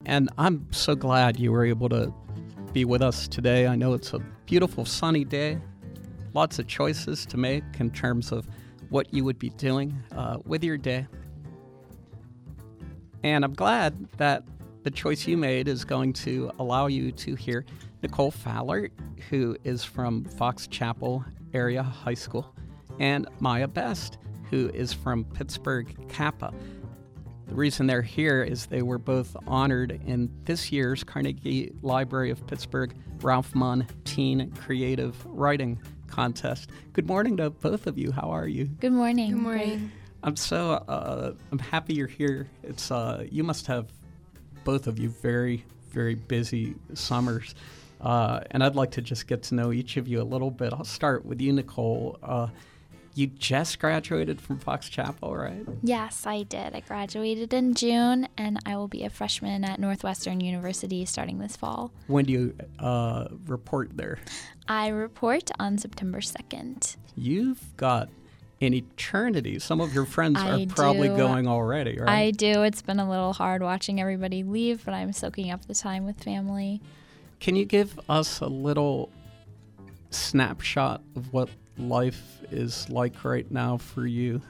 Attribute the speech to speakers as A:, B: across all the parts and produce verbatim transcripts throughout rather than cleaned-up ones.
A: And I'm so glad you were able to be with us today. I know it's a beautiful sunny day, lots of choices to make in terms of what you would be doing uh, with your day. And I'm glad that the choice you made is going to allow you to hear Nicole Fowler, who is from Fox Chapel Area High School, and Maya Best, who is from Pittsburgh Kappa. The reason they're here is they were both honored in this year's Carnegie Library of Pittsburgh Ralph Munn Teen Creative Writing Contest. Good morning to both of you. How are you?
B: Good morning.
C: Good morning.
A: I'm so uh, I'm happy you're here. It's uh, you must have, both of you, very, very busy summers. Uh, and I'd like to just get to know each of you a little bit. I'll start with you, Nicole. Uh, you just graduated from Fox Chapel, right?
B: Yes, I did. I graduated in June, and I will be a freshman at Northwestern University starting this fall.
A: When do you uh, report there?
B: I report on September second.
A: You've got an eternity. Some of your friends
B: I
A: are probably
B: do.
A: going already, right?
B: I do. It's been a little hard watching everybody leave, but I'm soaking up the time with family.
A: Can you give us a little snapshot of what life is like right now for you?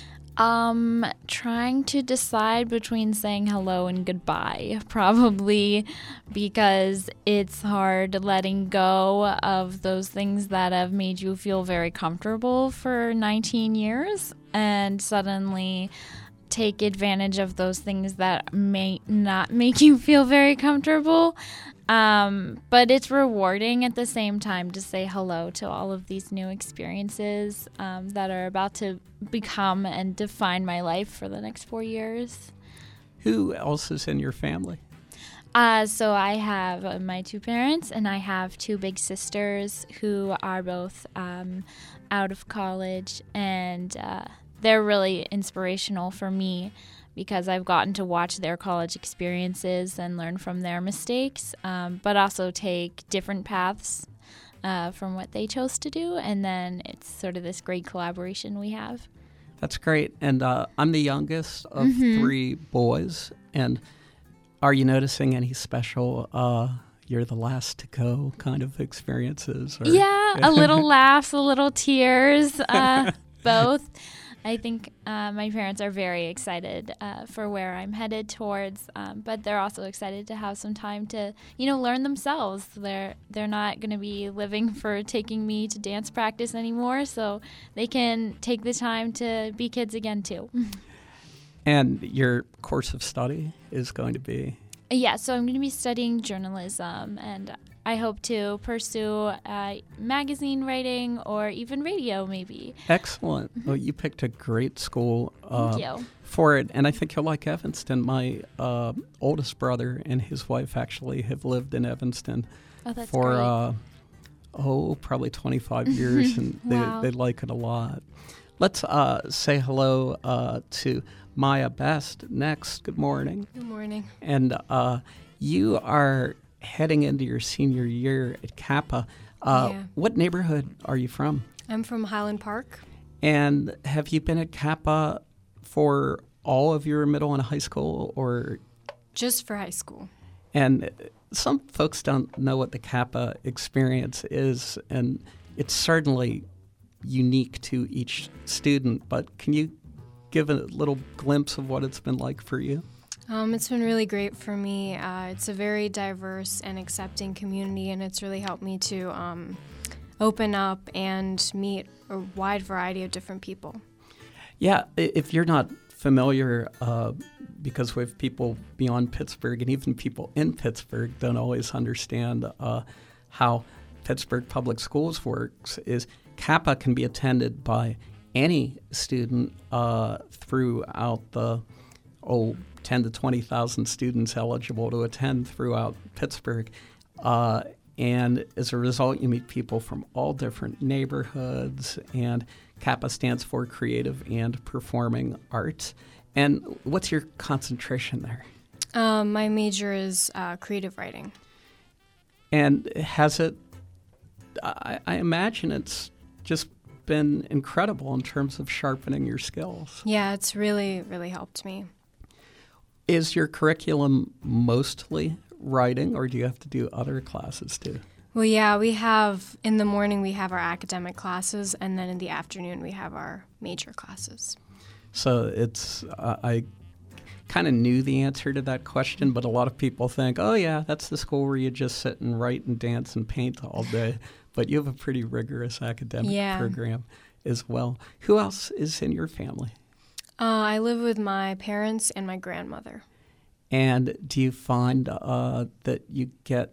B: Um, trying to decide between saying hello and goodbye, probably, because it's hard letting go of those things that have made you feel very comfortable for nineteen years and suddenly take advantage of those things that may not make you feel very comfortable. Um, but it's rewarding at the same time to say hello to all of these new experiences um, that are about to become and define my life for the next four years.
A: Who else is in your family?
B: Uh, so I have uh, my two parents, and I have two big sisters who are both um, out of college, and uh, they're really inspirational for me because I've gotten to watch their college experiences and learn from their mistakes, um, but also take different paths uh, from what they chose to do, and then it's sort of this great collaboration we have.
A: That's great. And uh, I'm the youngest of
B: Mm-hmm.
A: three boys. And are you noticing any special uh, you're the last to go kind of experiences? Or?
B: Yeah, a little laughs, a little tears, uh, both. I think uh, my parents are very excited uh, for where I'm headed towards, um, but they're also excited to have some time to, you know, learn themselves. They're they're not going to be living for taking me to dance practice anymore, so they can take the time to be kids again too.
A: And your course of study is going to be?
B: Yeah, so I'm going to be studying journalism, and I hope to pursue uh, magazine writing or even radio, maybe.
A: Excellent. Well, you picked a great school uh,
B: Thank you.
A: for it, and I think you'll like Evanston. My uh, oldest brother and his wife actually have lived in Evanston
B: Oh, that's
A: for,
B: great.
A: uh, oh, probably twenty-five years, and
B: Wow.
A: they, they like it a lot. Let's uh, say hello uh, to Maya Best next. Good morning.
C: Good morning.
A: And uh, you are heading into your senior year at Kappa. Uh,
C: Yeah.
A: What neighborhood are you from?
C: I'm from Highland Park.
A: And have you been at Kappa for all of your middle and high school, or?
C: Just for high school.
A: And some folks don't know what the Kappa experience is, and it's certainly unique to each student. But can you give a little glimpse of what it's been like for you?
C: Um, it's been really great for me. Uh, it's a very diverse and accepting community, and it's really helped me to um, open up and meet a wide variety of different people.
A: Yeah, i- if you're not familiar, uh, because we have people beyond Pittsburgh and even people in Pittsburgh don't always understand uh, how Pittsburgh Public Schools works, is Kappa can be attended by any student uh, throughout the, oh, ten to twenty thousand students eligible to attend throughout Pittsburgh. Uh, and as a result, you meet people from all different neighborhoods, and Kappa stands for Creative and Performing Arts. And what's your concentration there?
C: Um, my major is uh, creative writing.
A: And has it, I, I imagine it's just been incredible in terms of sharpening your skills.
C: Yeah, it's really, really helped me.
A: Is your curriculum mostly writing, or do you have to do other classes too?
C: Well, yeah, we have, in the morning we have our academic classes, and then in the afternoon we have our major classes.
A: So it's, uh, I kind of knew the answer to that question, but a lot of people think, oh yeah, that's the school where you just sit and write and dance and paint all day. But you have a pretty rigorous academic
C: yeah.
A: program as well. Who else is in your family?
C: Uh, I live with my parents and my grandmother.
A: And do you find uh, that you get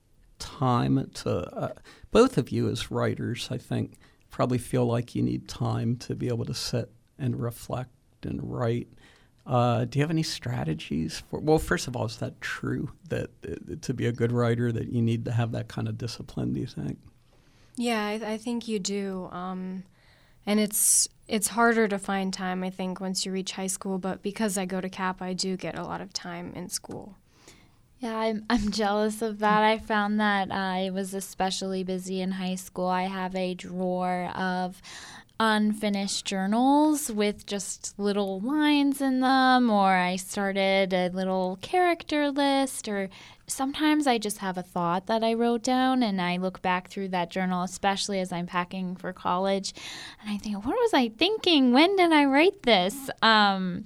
A: time to, uh, both of you as writers, I think, probably feel like you need time to be able to sit and reflect and write. Uh, do you have any strategies for, well, first of all, is that true that uh, to be a good writer that you need to have that kind of discipline, do you think?
C: Yeah, I, I think you do. Um, and it's it's harder to find time, I think, once you reach high school. But because I go to Cap, I do get a lot of time in school.
B: Yeah, I'm, I'm jealous of that. I found that I was especially busy in high school. I have a drawer of unfinished journals with just little lines in them, or I started a little character list, or sometimes I just have a thought that I wrote down and I look back through that journal, especially as I'm packing for college, and I think, what was I thinking? When did I write this? Um,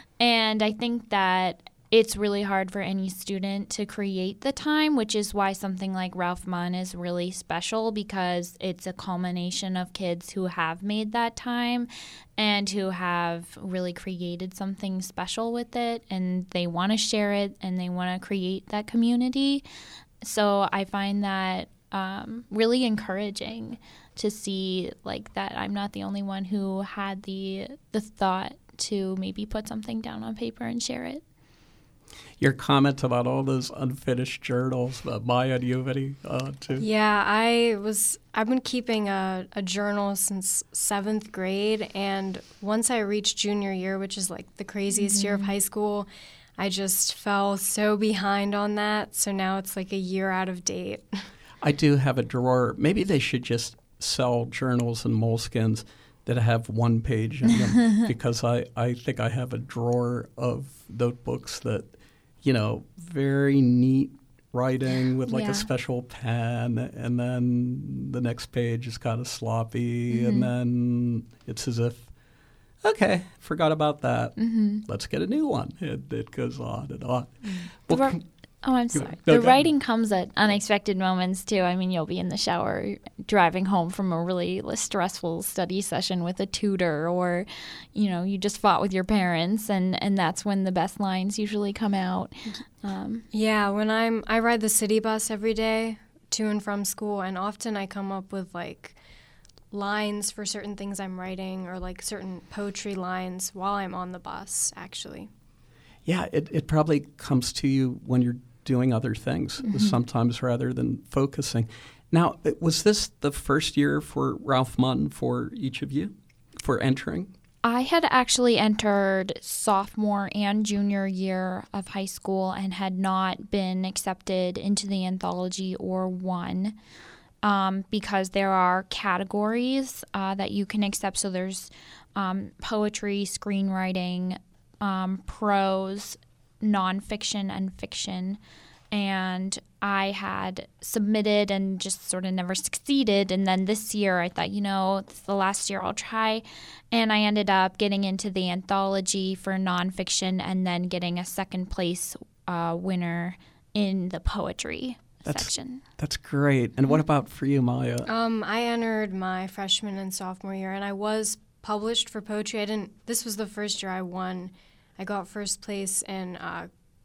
B: and I think that it's really hard for any student to create the time, which is why something like Ralph Munn is really special, because it's a culmination of kids who have made that time and who have really created something special with it, and they want to share it and they want to create that community. So I find that um, really encouraging to see like that I'm not the only one who had the the thought to maybe put something down on paper and share it.
A: Your comment about all those unfinished journals, uh, Maya, do you have any uh, too?
C: Yeah, I was. I've been keeping a, a journal since seventh grade, and once I reached junior year, which is like the craziest mm-hmm. year of high school, I just fell so behind on that. So now it's like a year out of date.
A: I do have a drawer. Maybe they should just sell journals and moleskins that have one page in them, because I, I think I have a drawer of notebooks that, you know, very neat writing with like
B: yeah.
A: a special pen, and then the next page is kind of sloppy, mm-hmm. and then it's as if, okay, forgot about that. Mm-hmm. Let's get a new one. It, it goes on and on.
B: Mm.
A: Well,
B: Ro-
A: com-
B: Oh, I'm sorry.
A: No,
B: the writing comes at unexpected moments, too. I mean, you'll be in the shower driving home from a really stressful study session with a tutor, or, you know, you just fought with your parents, and, and that's when the best lines usually come out. Um,
C: yeah, when I'm, I ride the city bus every day to and from school, and often I come up with, like, lines for certain things I'm writing, or, like, certain poetry lines while I'm on the bus, actually.
A: Yeah, it, it probably comes to you when you're doing other things, mm-hmm. sometimes rather than focusing. Now, was this the first year for Ralph Munn for each of you, for entering?
B: I had actually entered sophomore and junior year of high school and had not been accepted into the anthology or won, um, because there are categories uh, that you can accept. So there's um, poetry, screenwriting, um, prose, nonfiction, and fiction. And I had submitted and just sort of never succeeded. And then this year I thought, you know, it's the last year I'll try. And I ended up getting into the anthology for nonfiction, and then getting a second place uh, winner in the poetry
A: that's,
B: section.
A: That's great. And what about for you, Maya?
C: Um, I entered my freshman and sophomore year, and I was published for poetry. I didn't. This was the first year I won. I got first place in uh,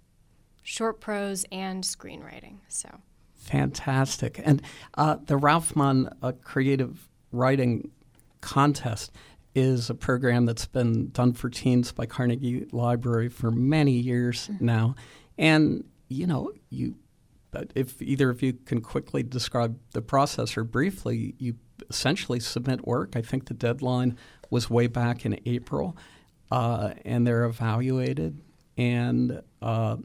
C: short prose and screenwriting. So
A: fantastic. And uh, the Ralph Munn uh, Creative Writing Contest is a program that's been done for teens by Carnegie Library for many years mm-hmm. now. And, you know, you, if either of you can quickly describe the process or briefly, you essentially submit work. I think the deadline was way back in April. Uh, and they're evaluated, and uh,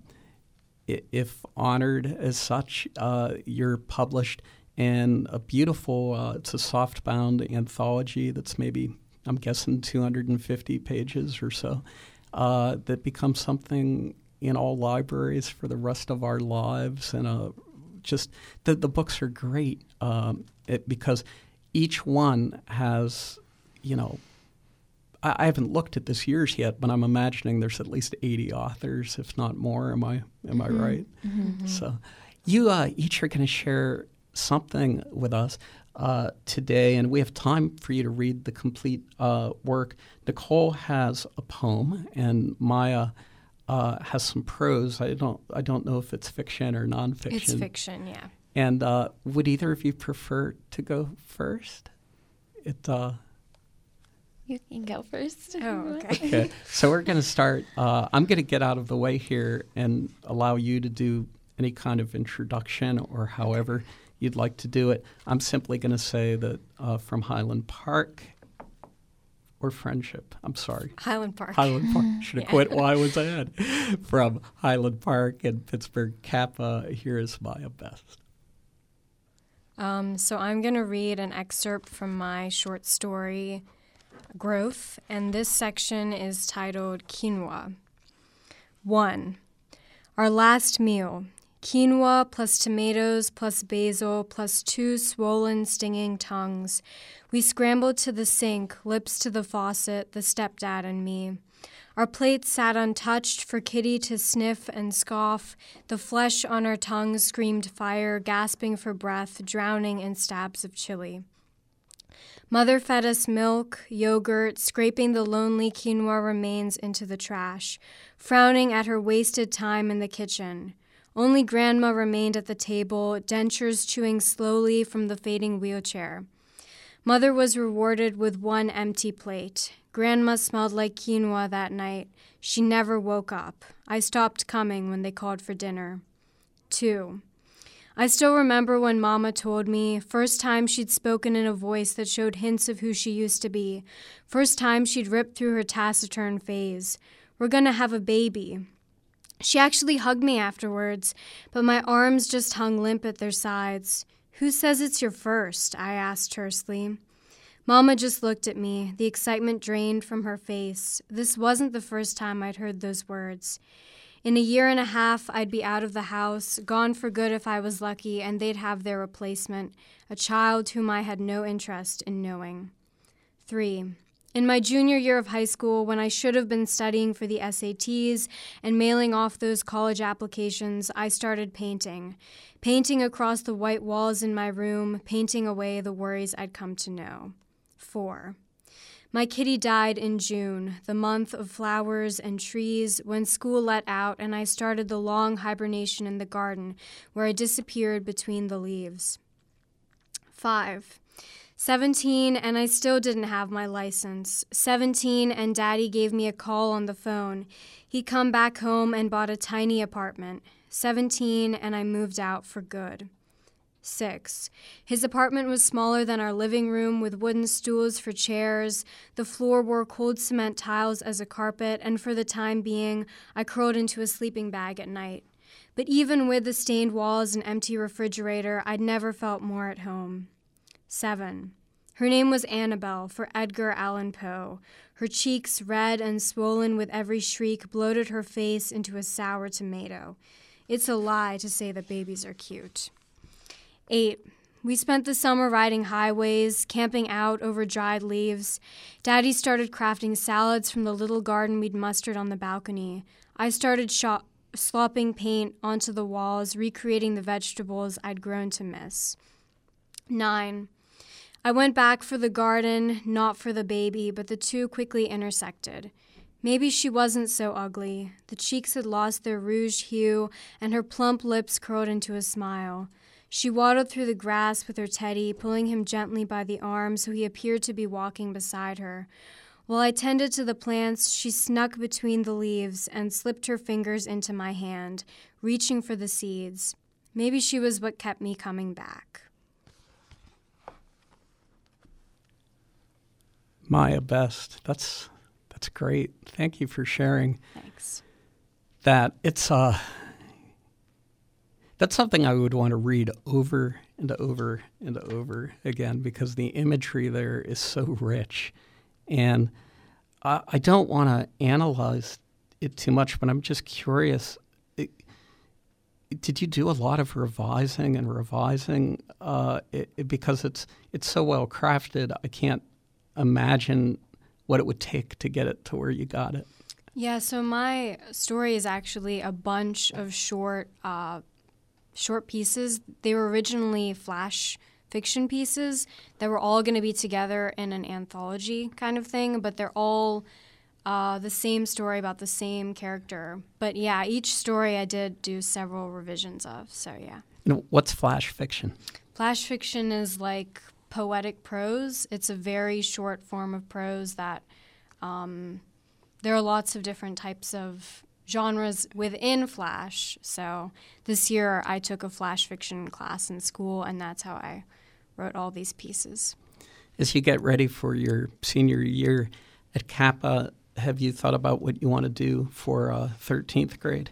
A: if honored as such, uh, you're published in a beautiful, uh, it's a soft-bound anthology that's maybe, I'm guessing, two hundred fifty pages or so, uh, that becomes something in all libraries for the rest of our lives. And uh, just the, the books are great um, it, because each one has, you know, I, I haven't looked at this year's yet, but I'm imagining there's at least eighty authors, if not more. Am I am mm-hmm. I right? Mm-hmm. So you uh, each are going to share something with us uh, today, and we have time for you to read the complete uh, work. Nicole has a poem, and Maya uh, has some prose. I don't I don't know if it's fiction or nonfiction.
C: It's fiction, yeah.
A: And uh, would either of you prefer to go first? It. Uh,
B: you can go first.
C: Oh, okay.
A: Okay. So we're going to start. Uh, I'm going to get out of the way here and allow you to do any kind of introduction or however you'd like to do it. I'm simply going to say that uh, from Highland Park or Friendship. I'm sorry.
C: Highland Park.
A: Highland Park. Should have
C: Yeah.
A: quit while I was ahead. From Highland Park and Pittsburgh Kappa, here is Maya Best.
C: Um, so I'm going to read an excerpt from my short story, Growth, and this section is titled Quinoa. One, our last meal. Quinoa plus tomatoes plus basil plus two swollen, stinging tongues. We scrambled to the sink, lips to the faucet, the stepdad and me. Our plates sat untouched for Kitty to sniff and scoff. The flesh on our tongues screamed fire, gasping for breath, drowning in stabs of chili. Mother fed us milk, yogurt, scraping the lonely quinoa remains into the trash, frowning at her wasted time in the kitchen. Only Grandma remained at the table, dentures chewing slowly from the fading wheelchair. Mother was rewarded with one empty plate. Grandma smelled like quinoa that night. She never woke up. I stopped coming when they called for dinner. Two. I still remember when Mama told me, first time she'd spoken in a voice that showed hints of who she used to be. First time she'd ripped through her taciturn phase. We're gonna have a baby. She actually hugged me afterwards, but my arms just hung limp at their sides. Who says it's your first? I asked tersely. Mama just looked at me, the excitement drained from her face. This wasn't the first time I'd heard those words. In a year and a half, I'd be out of the house, gone for good if I was lucky, and they'd have their replacement, a child whom I had no interest in knowing. Three. In my junior year of high school, when I should have been studying for the S A Ts and mailing off those college applications, I started painting. Painting across the white walls in my room, painting away the worries I'd come to know. Four. My kitty died in June, the month of flowers and trees, when school let out and I started the long hibernation in the garden, where I disappeared between the leaves. Five. Seventeen, and I still didn't have my license. Seventeen, and Daddy gave me a call on the phone. He'd come back home and bought a tiny apartment. Seventeen, and I moved out for good. Six. His apartment was smaller than our living room, with wooden stools for chairs. The floor wore cold cement tiles as a carpet, and for the time being, I curled into a sleeping bag at night. But even with the stained walls and empty refrigerator, I'd never felt more at home. Seven. Her name was Annabelle, for Edgar Allan Poe. Her cheeks, red and swollen with every shriek, bloated her face into a sour tomato. It's a lie to say that babies are cute. Eight. We spent the summer riding highways, camping out over dried leaves. Daddy started crafting salads from the little garden we'd mustered on the balcony. I started shop- slopping paint onto the walls, recreating the vegetables I'd grown to miss. Nine. I went back for the garden, not for the baby, but the two quickly intersected. Maybe she wasn't so ugly. The cheeks had lost their rouge hue, and her plump lips curled into a smile. She waddled through the grass with her teddy, pulling him gently by the arm so he appeared to be walking beside her. While I tended to the plants, she snuck between the leaves and slipped her fingers into my hand, reaching for the seeds. Maybe she was what kept me coming back.
A: Maya Best. That's that's great. Thank you for sharing.
C: Thanks.
A: That it's uh that's something I would want to read over and over and over again, because the imagery there is so rich. And I, I don't want to analyze it too much, but I'm just curious. It, did you do a lot of revising and revising? Uh, it, it, because it's it's so well crafted, I can't imagine what it would take to get it to where you got it.
C: Yeah, so my story is actually a bunch of short uh, short pieces. They were originally flash fiction pieces that were all going to be together in an anthology kind of thing, but they're all uh, the same story about the same character. But yeah, each story I did do several revisions of, so yeah.
A: You know, what's flash fiction?
C: Flash fiction is like poetic prose. It's a very short form of prose that um, there are lots of different types of genres within Flash. So this year I took a Flash fiction class in school, and that's how I wrote all these pieces.
A: As you get ready for your senior year at Kappa, have you thought about what you want to do for uh, thirteenth grade?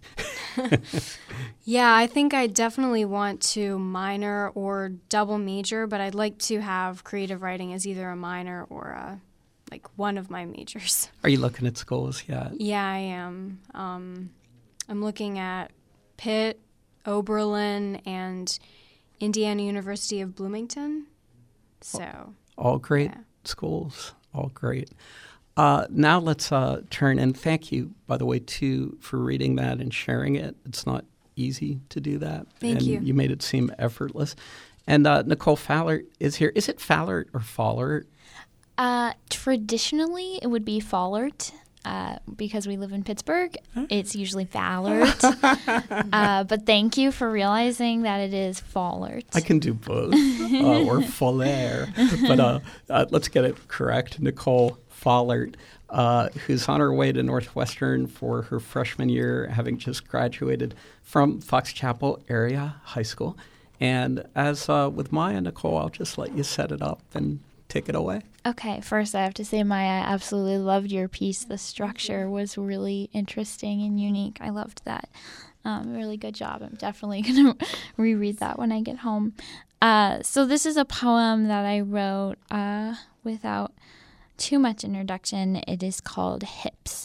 C: Yeah, I think I definitely want to minor or double major, but I'd like to have creative writing as either a minor or a, like one of my majors.
A: Are you looking at schools yet?
C: Yeah, I am. Um, I'm looking at Pitt, Oberlin, and Indiana University of Bloomington. So
A: all great
C: yeah.
A: schools, all great. Uh, now let's uh, turn, and thank you, by the way, too, for reading that and sharing it. It's not easy to do that.
C: Thank
A: and
C: you.
A: You made it seem effortless. And uh, Nicole Fallert is here. Is it Fallert or Fallert?
B: Uh, traditionally, it would be Fallert. Uh, because we live in Pittsburgh, it's usually Fallert. uh, but thank you for realizing that it is Fallert.
A: I can do both, uh, or Fallert. But uh, uh, let's get it correct. Nicole Fallert, uh, who's on her way to Northwestern for her freshman year, having just graduated from Fox Chapel Area High School. And as uh, with Maya, Nicole, I'll just let you set it up and take it away.
B: Okay, first I have to say, Maya, I absolutely loved your piece. The structure was really interesting and unique. I loved that. Um, really good job. I'm definitely going to reread that when I get home. Uh, so this is a poem that I wrote uh, without too much introduction. It is called Hips.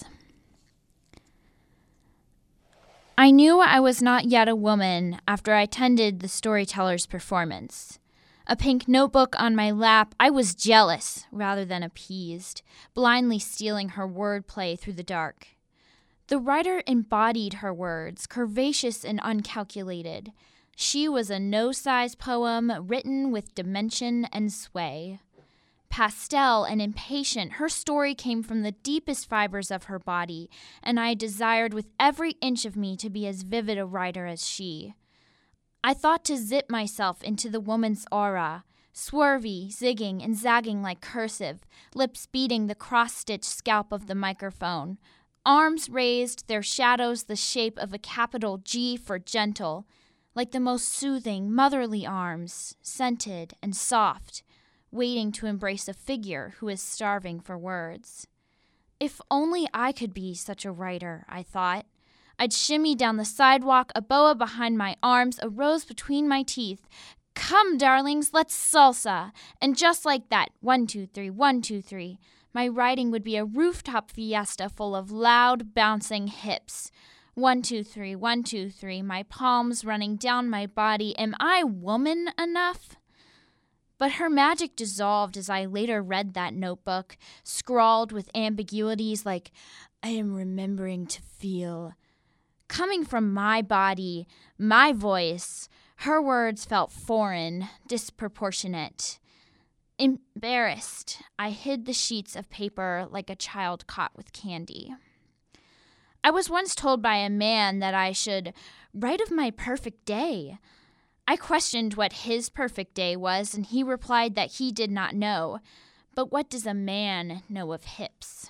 B: I knew I was not yet a woman after I attended the storyteller's performance. A pink notebook on my lap, I was jealous rather than appeased, blindly stealing her wordplay through the dark. The writer embodied her words, curvaceous and uncalculated. She was a no-size poem written with dimension and sway. Pastel and impatient, her story came from the deepest fibers of her body, and I desired with every inch of me to be as vivid a writer as she. I thought to zip myself into the woman's aura, swervy, zigging, and zagging like cursive, lips beating the cross-stitched scalp of the microphone. Arms raised, their shadows the shape of a capital G for gentle, like the most soothing, motherly arms, scented and soft, waiting to embrace a figure who is starving for words. If only I could be such a writer, I thought. I'd shimmy down the sidewalk, a boa behind my arms, a rose between my teeth. Come, darlings, let's salsa. And just like that, one, two, three, one, two, three, my writing would be a rooftop fiesta full of loud, bouncing hips. One, two, three, one, two, three, my palms running down my body. Am I woman enough? But her magic dissolved as I later read that notebook, scrawled with ambiguities like, I am remembering to feel. Coming from my body, my voice, her words felt foreign, disproportionate. Embarrassed, I hid the sheets of paper like a child caught with candy. I was once told by a man that I should write of my perfect day. I questioned what his perfect day was, and he replied that he did not know. But what does a man know of hips?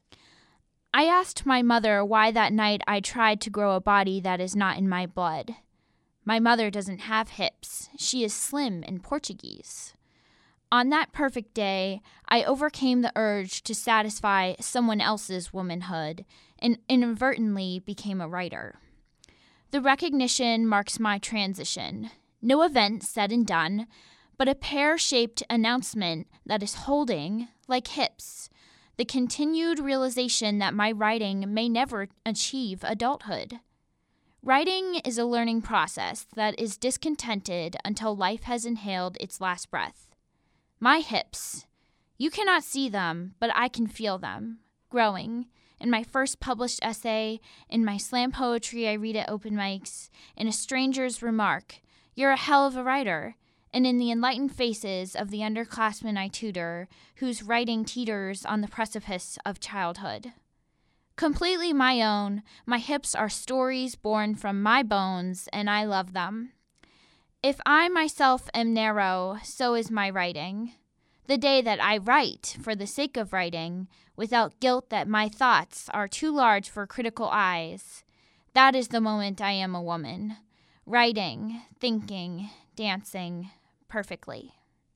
B: I asked my mother why that night I tried to grow a body that is not in my blood. My mother doesn't have hips. She is slim and Portuguese. On that perfect day, I overcame the urge to satisfy someone else's womanhood and inadvertently became a writer. The recognition marks my transition. No event said and done, but a pear-shaped announcement that is holding, like hips, the continued realization that my writing may never achieve adulthood. Writing is a learning process that is discontented until life has inhaled its last breath. My hips, you cannot see them, but I can feel them, growing. In my first published essay, in my slam poetry I read at open mics, in a stranger's remark, "You're a hell of a writer," and in the enlightened faces of the underclassmen I tutor, whose writing teeters on the precipice of childhood. Completely my own, my hips are stories born from my bones, and I love them. If I myself am narrow, so is my writing. The day that I write for the sake of writing, without guilt that my thoughts are too large for critical eyes, that is the moment I am a woman, writing, thinking, dancing perfectly.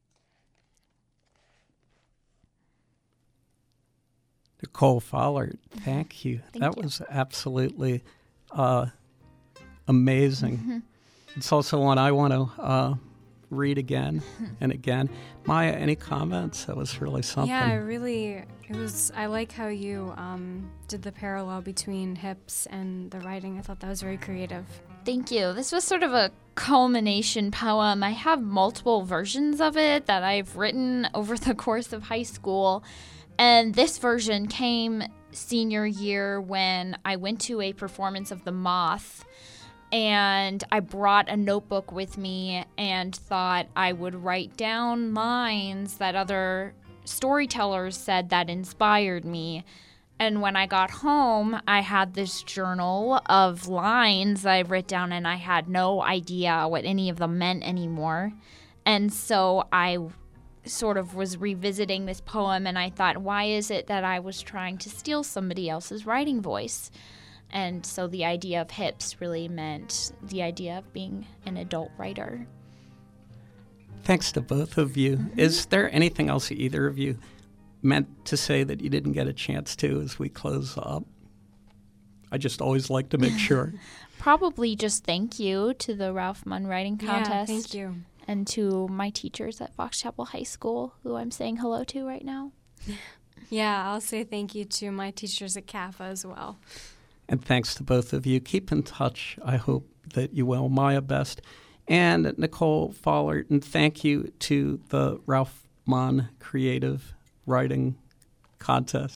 A: Nicole Follert, thank you.
B: Thank
A: that
B: you.
A: was absolutely uh, amazing. Mm-hmm. It's also one I want to uh, read again and again. Maya, any comments? That was really something.
C: Yeah, I really, it was, I like how you um, did the parallel between hips and the writing. I thought that was very creative.
B: Thank you. This was sort of a culmination poem. I have multiple versions of it that I've written over the course of high school. And this version came senior year when I went to a performance of The Moth, and I brought a notebook with me and thought I would write down lines that other storytellers said that inspired me. And when I got home, I had this journal of lines I wrote down, and I had no idea what any of them meant anymore. And so I sort of was revisiting this poem, and I thought, why is it that I was trying to steal somebody else's writing voice? And so the idea of hips really meant the idea of being an adult writer.
A: Thanks to both of you. Mm-hmm. Is there anything else either of you meant to say that you didn't get a chance to as we close up? I just always like to make sure.
B: Probably just thank you to the Ralph Munn Writing Contest.
C: Yeah, thank you.
B: And to my teachers at Fox Chapel High School, who I'm saying hello to right now.
C: Yeah, I'll say thank you to my teachers at C A F A as well.
A: And thanks to both of you. Keep in touch. I hope that you will. Maya Best and Nicole Follert. And thank you to the Ralph Munn Creative Writing Contest.